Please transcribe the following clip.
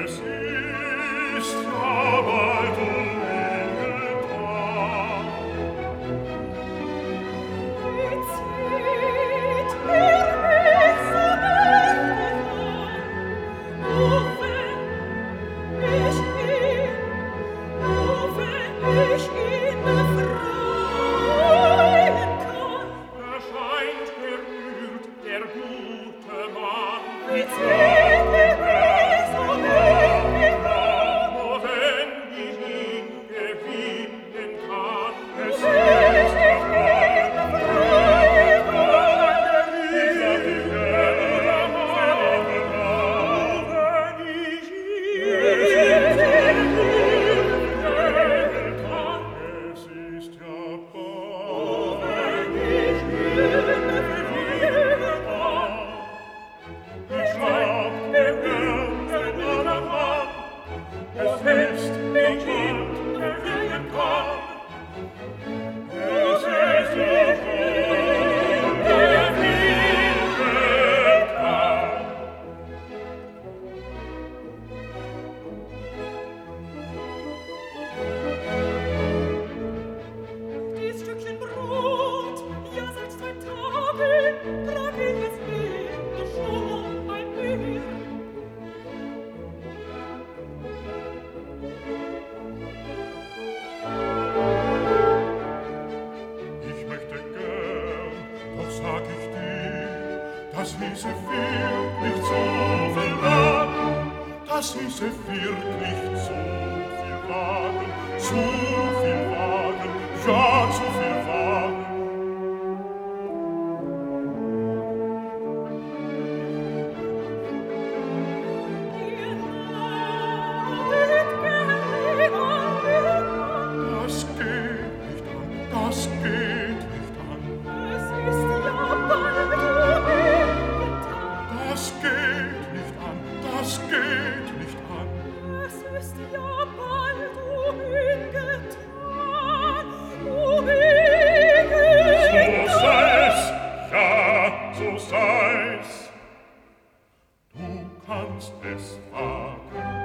Es ist ja bald unmittelbar. Die Zeit wird mich so mächtig an, wenn ich ihn befreien kann. Erscheint gerührt der gute Mann. Die Zeit wird mich so mächtig an, Wenn ich ihn gewinnen kann, es wenn ich ihn befreien kann. dieser wenn ich ihn gewinnen kann, es ist ja bald. Wenn ich ihn befreien kann. Ich schlag dem Herrn sein Mann, es ist mich ihn gewinnen kann. Es ist ja bald gewinnen kann. Dies Stückchen Brot, ja seit 2 Tagen, trag ich es immer schon bei mir. Ich möchte gern, doch sag ich dir, das hieße wirklich so viel Wagen, das hieße wirklich so viel Wagen, zu viel Wagen, ja, zu viel Wagen. Ihr ladet gerne an mich an. Das geht nicht an, das geht nicht an, Es ist ja bald umgetan. das geht nicht an, das geht nicht an. Es ist ja bald umgetan. Umgetan. So sei's, ja, so sei's. Du kannst es wagen.